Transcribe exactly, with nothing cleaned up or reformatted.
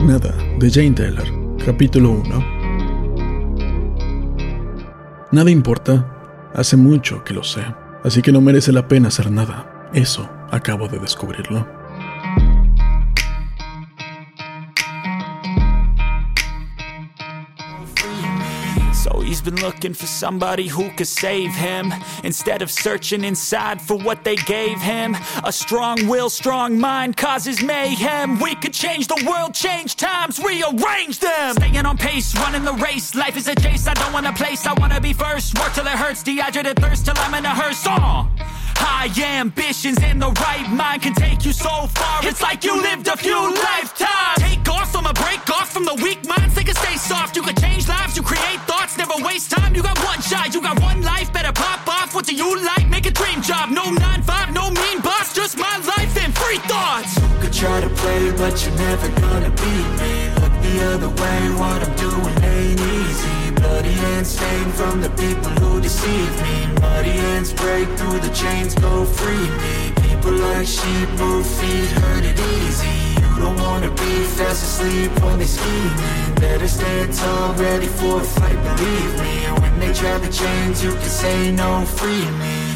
Nada, de Jane Taylor, capítulo uno. Nada importa, hace mucho que lo sé, así que no merece la pena hacer nada. Eso acabo de descubrirlo. So he's been looking for somebody who could save him, instead of searching inside for what they gave him. A strong will, strong mind causes mayhem. We could change the world, change times, rearrange them. Staying on pace, running the race. Life is a chase, I don't want a place. I wanna be first, work till it hurts. Dehydrated thirst till I'm in a hearse. uh. High ambitions and the right mind can take you so far. It's like you lived a few lifetimes. Take off from a break off from the weak minds. They can stay soft. You can change lives, you create thoughts, never waste time. You got one shot, you got one life. Better pop off. What do you like? Make a dream job. No nine five, no mean boss. Just my life and free thoughts. You could try to play, but you're never gonna beat me. Look the other way, what I'm doing ain't easy. Bloody hands stained from the people who deceive me. Muddy hands break through the chains, go free me. People like sheep move feet, hurt it easy. You don't wanna be fast asleep when they scheming. Better stand tall, ready for a fight, believe me. When they try the chains, you can say no, free me.